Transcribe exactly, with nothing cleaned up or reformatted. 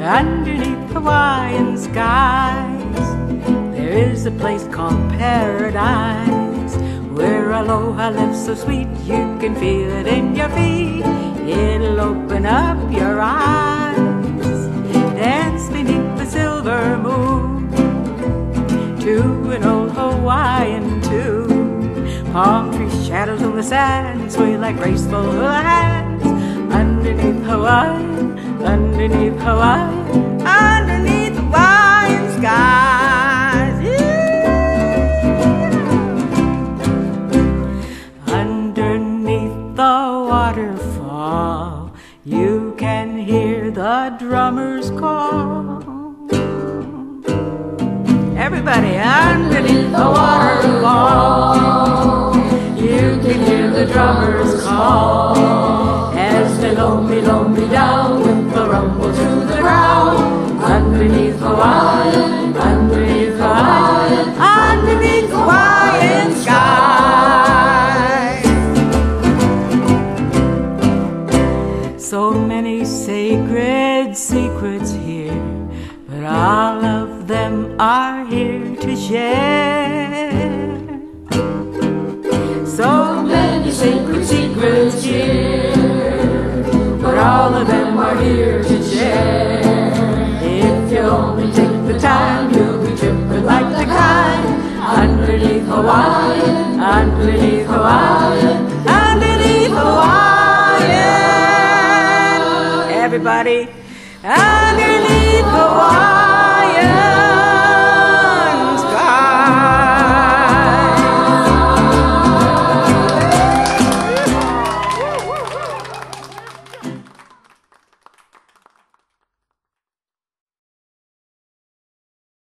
underneath Hawaiian skies. There is a place called paradise, where aloha lives so sweet you can feel it in your feet. It'll open up your eyes, dance beneath the silver moon to an old Hawaiian tune. Palm tree shadows on the sand sway like graceful hula hands. Underneath Hawaii, underneath Hawaii, underneath Hawaiian skies. Yeah. Underneath the waterfall, you can hear the drummers call. Everybody, underneath the waterfall, you can hear the drummers call. As they load me, load me down with the rumble to the ground. Underneath Hawaii, underneath Hawaii, underneath Hawaiian sky. So many sacred secrets here, but all of them are here to share. So many sacred secrets here, but all of them are here to share. If you only take the time, you'll be tripping like the kind. Underneath Hawaii, underneath Hawaii, underneath Hawaii. Everybody, underneath Hawaii.